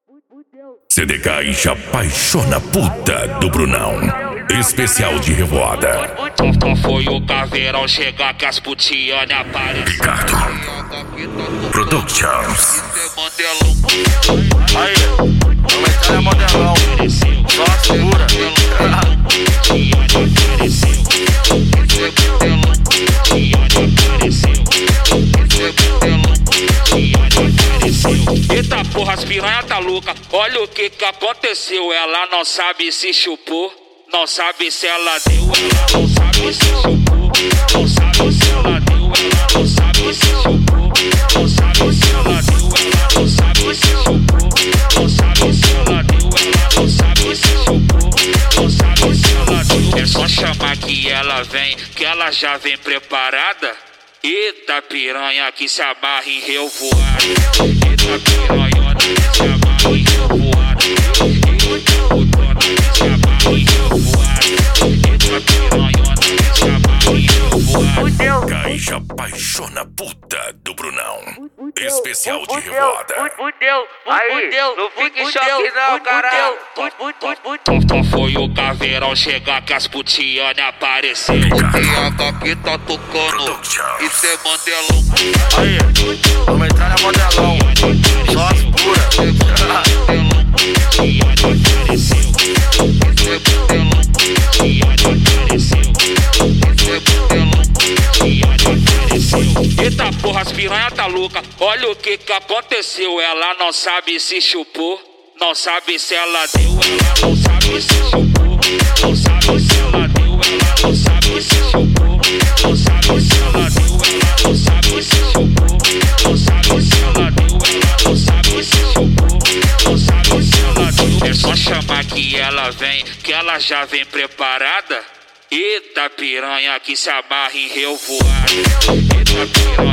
CDK e apaixona puta do Brunão. Especial de revoada. Então foi o caveirão chegar que as putiane aparecem. Ricardo Productions. Aí, vamos entrar na modelão. Só segura. Eita porra, as piranha tá louca. Olha o que aconteceu. Ela não sabe se chupou, não sabe se ela deu, ela não sabe se chupou, não sabe se ela deu, ela não sabe se chupou, não sabe se ela deu, ela não sabe se chupou, não sabe se ela deu, ela não sabe se chupou, não sabe se ela deu. É só chamar que ela vem, que ela já vem preparada. Eita piranha que se amarra em revoada. Eita piranhona que se amarra em revoada. Eita putona que se amarra em revoada. Eita piranhona que se amarra em revoada. Caixa apaixona puta do Brunão. Especial de revoada. Aí, não fique em choque não, caralho. Então foi o caveirão chegar que as putiane apareceu. E a que tá tocando, isso é modelão. Aí, vamos entrar na modelão. Só as puras. Eita porra, as piranha tá louca. Olha o que aconteceu. Ela não sabe se chupou, não sabe se ela deu, ela não sabe se chupou, não sabe se ela deu, ela não sabe se chupou, não sabe se ela deu, ela não sabe se chupou, não sabe se ela deu, ela não sabe se chupou, não sabe se ela deu. É só chamar que ela vem, que ela já vem preparada. Eita piranha que se amarra em revoada. Eita piranha